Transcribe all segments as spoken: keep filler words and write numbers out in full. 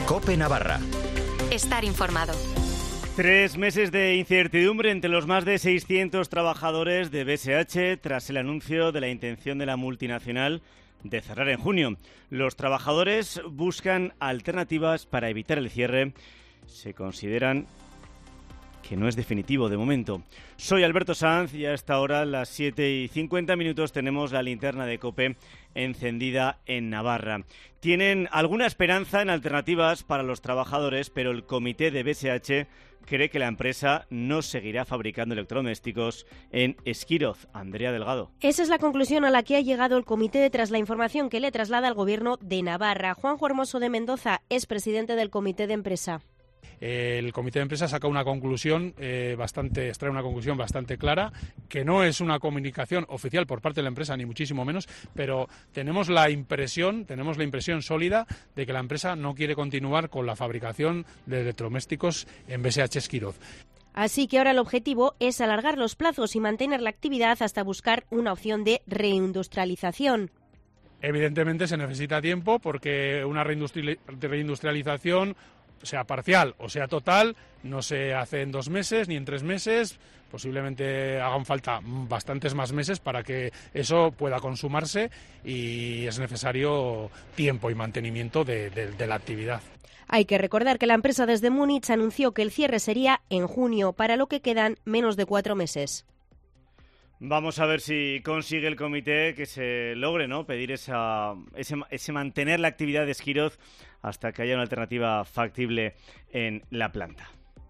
COPE Navarra. Estar informado. Tres meses de incertidumbre entre los más de seiscientos trabajadores de B S H tras el anuncio de la intención de la multinacional de cerrar en junio. Los trabajadores buscan alternativas para evitar el cierre. Se consideran que no es definitivo de momento. Soy Alberto Sanz y a esta hora, a las siete y cincuenta minutos, tenemos la linterna de COPE encendida en Navarra. Tienen alguna esperanza en alternativas para los trabajadores, pero el comité de B S H cree que la empresa no seguirá fabricando electrodomésticos en Esquiroz. Andrea Delgado. Esa es la conclusión a la que ha llegado el comité tras la información que le traslada al Gobierno de Navarra. Juanjo Hermoso de Mendoza es presidente del comité de empresa. El comité de empresa saca una conclusión eh, bastante, extrae una conclusión bastante clara, que no es una comunicación oficial por parte de la empresa, ni muchísimo menos, pero tenemos la impresión, tenemos la impresión sólida de que la empresa no quiere continuar con la fabricación de electrodomésticos en B S H Esquiroz. Así que ahora el objetivo es alargar los plazos y mantener la actividad hasta buscar una opción de reindustrialización. Evidentemente se necesita tiempo porque una reindustrialización, sea parcial o sea total, no se hace en dos meses ni en tres meses, posiblemente hagan falta bastantes más meses para que eso pueda consumarse y es necesario tiempo y mantenimiento de, de, de la actividad. Hay que recordar que la empresa desde Múnich anunció que el cierre sería en junio, para lo que quedan menos de cuatro meses. Vamos a ver si consigue el comité que se logre, ¿no?, pedir esa, ese, ese mantener la actividad de Esquiroz hasta que haya una alternativa factible en la planta.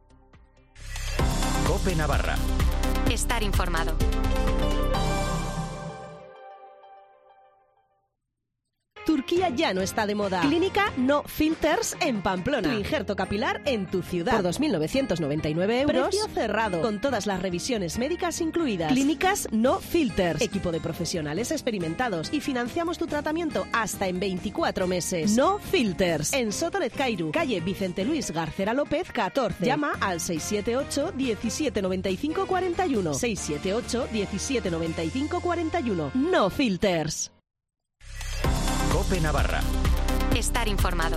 COPE Navarra. Estar informado. Turquía ya no está de moda. Clínica No Filters en Pamplona. Tu injerto capilar en tu ciudad. Por dos mil novecientos noventa y nueve euros. Precio cerrado. Con todas las revisiones médicas incluidas. Clínicas No Filters. Equipo de profesionales experimentados. Y financiamos tu tratamiento hasta en veinticuatro meses. No Filters. En Soto Lezcairu. Calle Vicente Luis Garcera López, catorce. Llama al seis siete ocho, diecisiete noventa y cinco cuarenta y uno. seis siete ocho, diecisiete noventa y cinco cuarenta y uno. No Filters. COPE Navarra. Estar informado.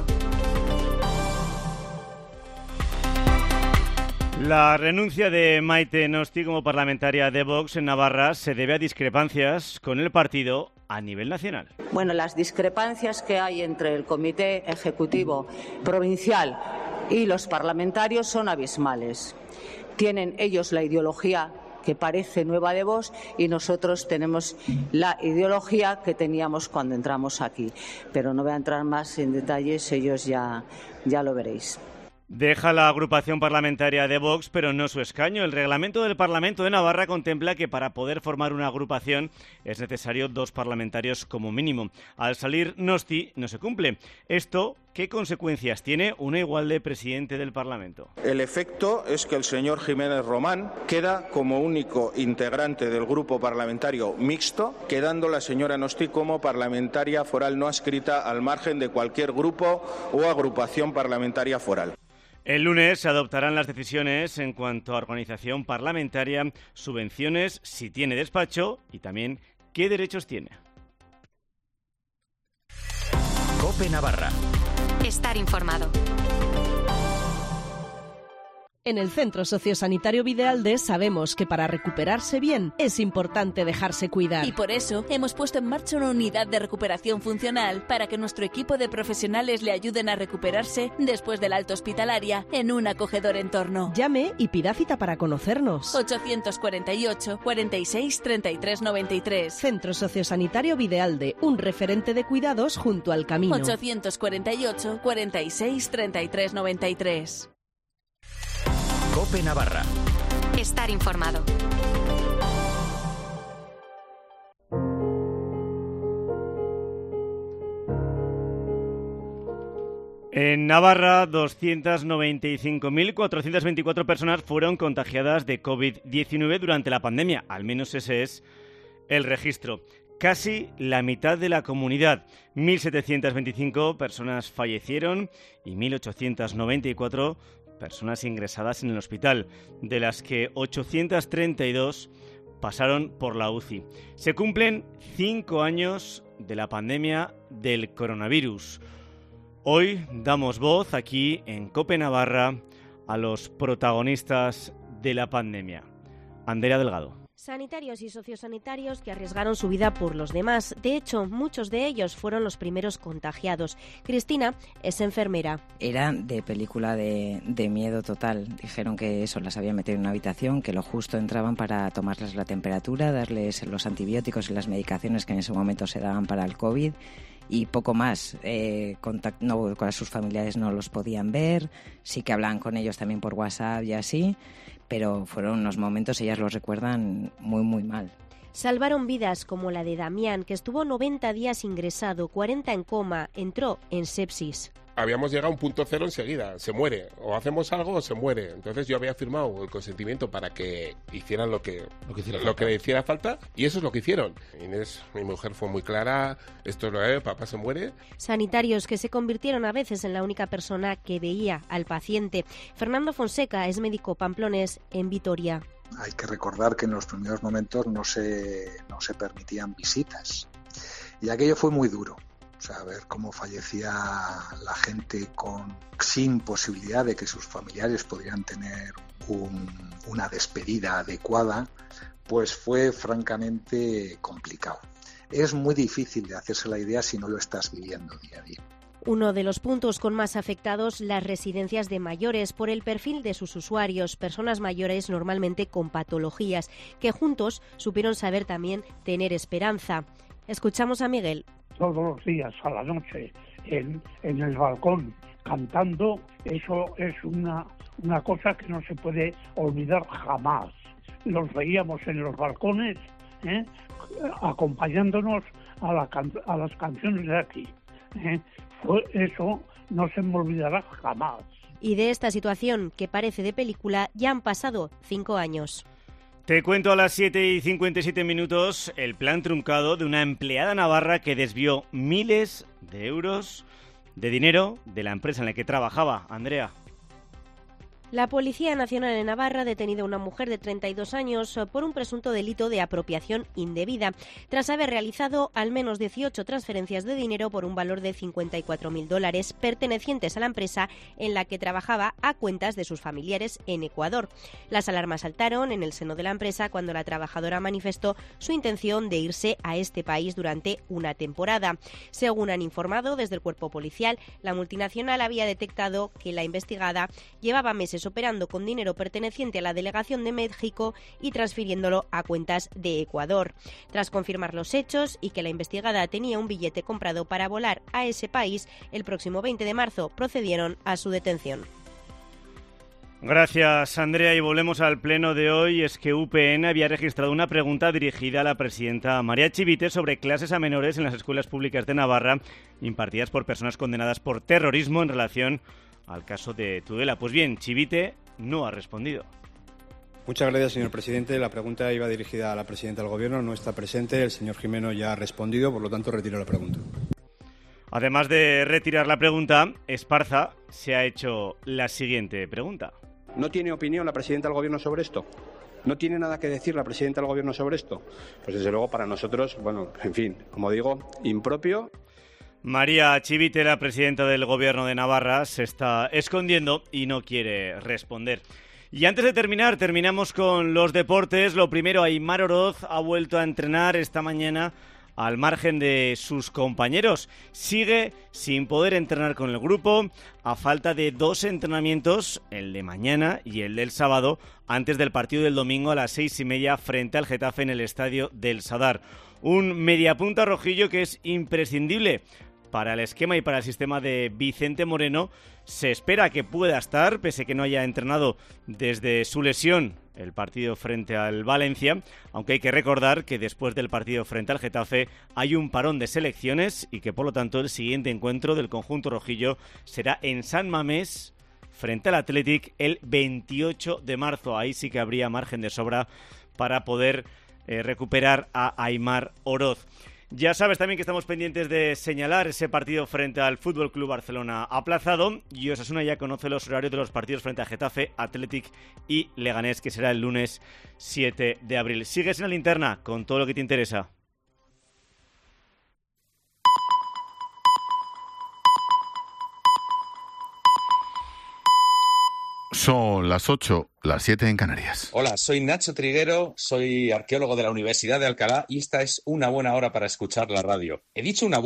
La renuncia de Maite Nosti como parlamentaria de Vox en Navarra se debe a discrepancias con el partido a nivel nacional. Bueno, las discrepancias que hay entre el Comité Ejecutivo Provincial y los parlamentarios son abismales. Tienen ellos la ideología que parece nueva de Vox y nosotros tenemos la ideología que teníamos cuando entramos aquí. Pero no voy a entrar más en detalles, ellos ya, ya lo veréis. Deja la agrupación parlamentaria de Vox, pero no su escaño. El reglamento del Parlamento de Navarra contempla que para poder formar una agrupación es necesario dos parlamentarios como mínimo. Al salir Nosti no se cumple. Esto, ¿qué consecuencias tiene una igual de presidente del Parlamento? El efecto es que el señor Jiménez Román queda como único integrante del grupo parlamentario mixto, quedando la señora Nosti como parlamentaria foral no adscrita al margen de cualquier grupo o agrupación parlamentaria foral. El lunes se adoptarán las decisiones en cuanto a organización parlamentaria, subvenciones, si tiene despacho y también qué derechos tiene. COPE Navarra. Estar informado. En el Centro Sociosanitario Videalde sabemos que para recuperarse bien es importante dejarse cuidar. Y por eso hemos puesto en marcha una unidad de recuperación funcional para que nuestro equipo de profesionales le ayuden a recuperarse después del alta hospitalaria en un acogedor entorno. Llame y pida cita para conocernos. ochocientos cuarenta y ocho, cuarenta y seis, treinta y tres noventa y tres. Centro Sociosanitario Videalde, un referente de cuidados junto al camino. ochocientos cuarenta y ocho, cuarenta y seis, treinta y tres noventa y tres. COPE Navarra. Estar informado. En Navarra, doscientas noventa y cinco mil cuatrocientas veinticuatro personas fueron contagiadas de COVID diecinueve durante la pandemia. Al menos ese es el registro. Casi la mitad de la comunidad, mil setecientas veinticinco personas fallecieron y mil ochocientas noventa y cuatro personas ingresadas en el hospital, de las que ochocientas treinta y dos pasaron por la U C I. Se cumplen cinco años de la pandemia del coronavirus. Hoy damos voz aquí en COPE Navarra a los protagonistas de la pandemia. Andrea Delgado. Sanitarios y sociosanitarios que arriesgaron su vida por los demás. De hecho, muchos de ellos fueron los primeros contagiados. Cristina es enfermera. Era de película de, de miedo total. Dijeron que eso, las habían metido en una habitación, que lo justo entraban para tomarles la temperatura, darles los antibióticos y las medicaciones que en ese momento se daban para el COVID y poco más. Eh, contact, no, con sus familiares no los podían ver, sí que hablaban con ellos también por WhatsApp y así, pero fueron unos momentos, ellas los recuerdan muy, muy mal. Salvaron vidas como la de Damián, que estuvo noventa días ingresado, cuarenta en coma, entró en sepsis. Habíamos llegado a un punto cero enseguida, se muere, o hacemos algo o se muere. Entonces yo había firmado el consentimiento para que hicieran lo que, lo que, hiciera, lo que le hiciera falta, y eso es lo que hicieron. Inés, mi mujer, fue muy clara, esto lo es, papá se muere. Sanitarios que se convirtieron a veces en la única persona que veía al paciente. Fernando Fonseca es médico pamplonés en Vitoria. Hay que recordar que en los primeros momentos no se, no se permitían visitas, y aquello fue muy duro. O sea, ver cómo fallecía la gente con, sin posibilidad de que sus familiares pudieran tener un, una despedida adecuada, pues fue francamente complicado. Es muy difícil de hacerse la idea si no lo estás viviendo día a día. Uno de los puntos con más afectados, las residencias de mayores, por el perfil de sus usuarios, personas mayores normalmente con patologías, que juntos supieron saber también tener esperanza. Escuchamos a Miguel. Todos los días a la noche en, en el balcón cantando, eso es una, una cosa que no se puede olvidar jamás. Los veíamos en los balcones, ¿eh? acompañándonos a, la can, a las canciones de aquí. ¿eh? Fue, eso no se me olvidará jamás. Y de esta situación, que parece de película, ya han pasado cinco años. Te cuento a las siete y cincuenta y siete minutos el plan truncado de una empleada navarra que desvió miles de euros de dinero de la empresa en la que trabajaba. Andrea. La Policía Nacional de Navarra ha detenido a una mujer de treinta y dos años por un presunto delito de apropiación indebida, tras haber realizado al menos dieciocho transferencias de dinero por un valor de cincuenta y cuatro mil dólares pertenecientes a la empresa en la que trabajaba a cuentas de sus familiares en Ecuador. Las alarmas saltaron en el seno de la empresa cuando la trabajadora manifestó su intención de irse a este país durante una temporada. Según han informado desde el cuerpo policial, la multinacional había detectado que la investigada llevaba meses operando con dinero perteneciente a la delegación de México y transfiriéndolo a cuentas de Ecuador. Tras confirmar los hechos y que la investigada tenía un billete comprado para volar a ese país, el próximo veinte de marzo procedieron a su detención. Gracias, Andrea. Y volvemos al pleno de hoy. Es que U P N había registrado una pregunta dirigida a la presidenta María Chivite sobre clases a menores en las escuelas públicas de Navarra impartidas por personas condenadas por terrorismo en relación al caso de Tudela. Pues bien, Chivite no ha respondido. Muchas gracias, señor presidente. La pregunta iba dirigida a la presidenta del Gobierno, no está presente. El señor Jimeno ya ha respondido, por lo tanto retiro la pregunta. Además de retirar la pregunta, Esparza se ha hecho la siguiente pregunta. ¿No tiene opinión la presidenta del Gobierno sobre esto? ¿No tiene nada que decir la presidenta del Gobierno sobre esto? Pues desde luego para nosotros, bueno, en fin, como digo, impropio. María Chivite, la presidenta del Gobierno de Navarra, se está escondiendo y no quiere responder. Y antes de terminar, terminamos con los deportes. Lo primero, Aimar Oroz ha vuelto a entrenar esta mañana al margen de sus compañeros. Sigue sin poder entrenar con el grupo, a falta de dos entrenamientos, el de mañana y el del sábado, antes del partido del domingo a las seis y media frente al Getafe en el estadio del Sadar. Un mediapunta rojillo que es imprescindible para el esquema y para el sistema de Vicente Moreno. Se espera que pueda estar, pese a que no haya entrenado desde su lesión el partido frente al Valencia, aunque hay que recordar que después del partido frente al Getafe hay un parón de selecciones y que por lo tanto el siguiente encuentro del conjunto rojillo será en San Mamés frente al Athletic el veintiocho de marzo. Ahí sí que habría margen de sobra para poder eh, recuperar a Aimar Oroz. Ya sabes también que estamos pendientes de señalar ese partido frente al F C Barcelona aplazado, y Osasuna ya conoce los horarios de los partidos frente a Getafe, Athletic y Leganés, que será el lunes siete de abril. Sigues en la linterna con todo lo que te interesa. Son las ocho, las siete en Canarias. Hola, soy Nacho Triguero, soy arqueólogo de la Universidad de Alcalá y esta es una buena hora para escuchar la radio. He dicho una